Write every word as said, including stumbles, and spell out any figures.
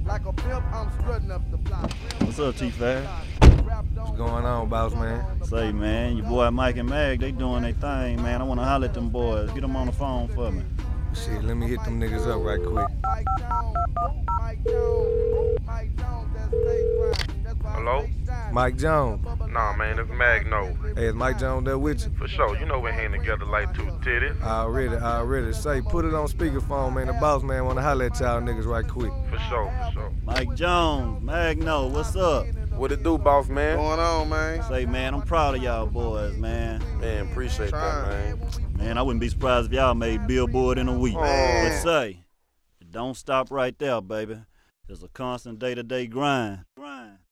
What's up, T-Fab? What's going on, boss man? Say, man, your boy Mike and Mag, they doing their thing, man. I want to holler at them boys. Get them on the phone for me. Shit, let me hit them niggas up right quick. Hello? Mike Jones. Nah, man, it's Magno. Hey, is Mike Jones there with you? For sure, you know we hang together like two titties. Already, already. Say, put it on speakerphone, man. The boss man wanna holler at y'all niggas right quick. For sure, for sure. Mike Jones, Magno, what's up? What it do, boss man? Going on, man? Say, man, I'm proud of y'all boys, man. Man, appreciate that, man. Man, I wouldn't be surprised if y'all made Billboard in a week. Man. But say, don't stop right there, baby. It's a constant day-to-day grind. Grind.